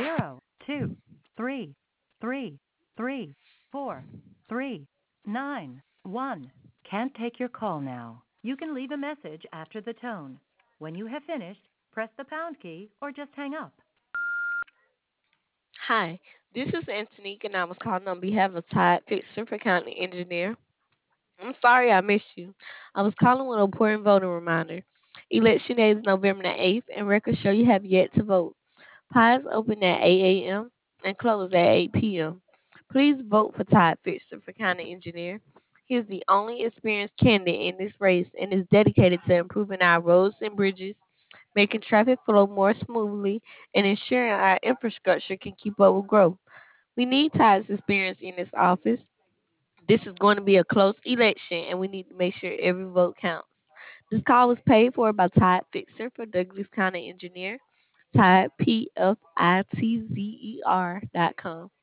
0, 2, 3, 3, 3, 4, 3, 9, 1. Can't take your call now. You can leave a message after the tone. When you have finished, press the pound key or just hang up. Hi, this is Antonique, and I was calling on behalf of Todd Fixer for County Engineer. I'm sorry I missed you. I was calling with an important voting reminder. Election day is November the 8th, and records show you have yet to vote. Pies open at 8 a.m. and close at 8 p.m. Please vote for Todd Fixer for County Engineer. He is the only experienced candidate in this race and is dedicated to improving our roads and bridges, making traffic flow more smoothly, and ensuring our infrastructure can keep up with growth. We need Todd's experience in this office. This is going to be a close election, and we need to make sure every vote counts. This call was paid for by Todd Fixer for Douglas County Engineer. Todd, PFITZER.com.